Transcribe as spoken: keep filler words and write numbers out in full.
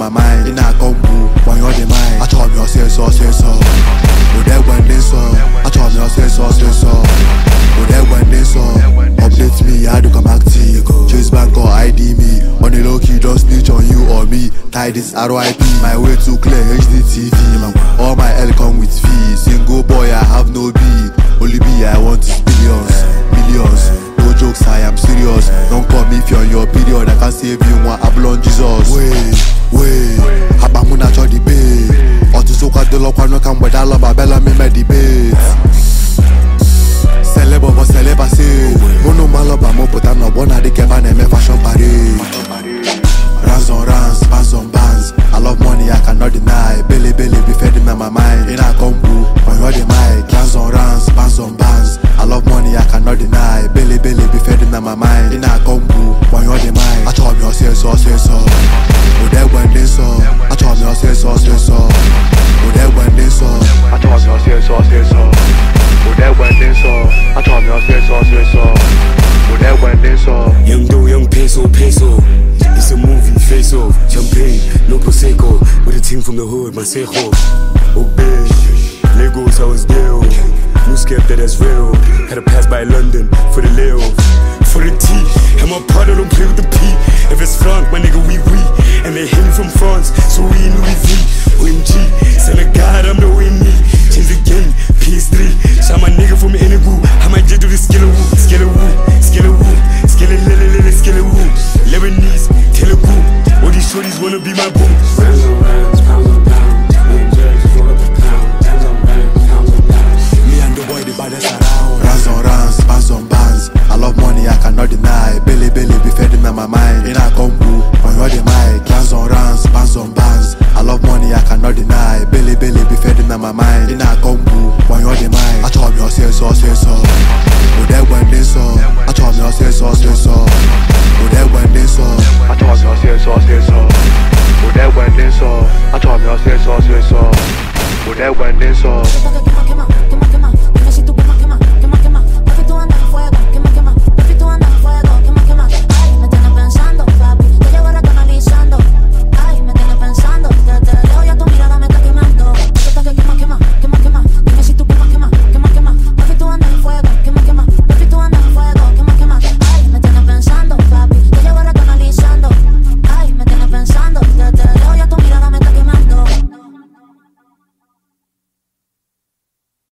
my mind. In a combo, when you're the mind. I told me, I say so, say so. But then when they saw, I told me, I say so, say so. But then when they saw, update me, I do come active. Chase bank or I D me. On the low key, just snitch on you or me. Tie this R I P, my way too clear, H D T V. All my L come with fee. Single boy, I have no B. Only B I want is billions, millions. No jokes, I am serious. Don't call me if you're on your period. I can save you one Ablon Jesus. Wait, wait, Habamuna cho debate. Or to so called the lock one come with a love, Bella me my debate. Celeb over celeb, I say. Mono malaba mo put on a one of the Kevin and me fashion parade. Rands on rands, bands on bands. I love money, I cannot deny. Belly belly be fed in my mind. In a combo, when you're the mic. Rands on rands, bands on bands. I love money, I cannot deny. Belly belly be fed in my mind. In a combo, when you're the mic. I told me I say so, say so. But then when they saw, I told me I say so, say so. But then when they saw, I told me I say so, say so. But then when they saw, I told me I say so, say so. But then when they saw, young dough, young peso, peso. It's a movie, face off, champagne, no prosecco. With a team from the hood, Masejo. Obey, Legos, I was there. No scared that that's real. Had to pass by London for the Leo. For the T, and my partner don't play with the P. If it's Frank, my nigga, we we. And they hit me from France, so we in Louis V. O M G, send a God, I'm the way me. Change the game, P S three. Shot my nigga from Enugu. I might just do the skilla woo, skilla woo, skilla woo, skilla lily lily, skilla woo. Lebanese, Telugu. All these shorties wanna be my boo. Rounds on rounds, pounds on pounds. Me and Jags roll up a pound. Rounds on rounds, pounds on pounds. me and the boy, the baddest around. Rands on rands, bands on bands. I love money, I cannot deny. Belly belly be fed in my mind. In a combo, when you're the mic. Rands on rands, bands on bands. I love money, I cannot deny. Belly belly be fed in my mind. In a combo, when you're the mic. I told me I say so, say so. But then when they saw, I told me I say so, say so. But then when they saw, I told me I say so, say so. But then when they saw, I told me I say so, say so. But then when they saw.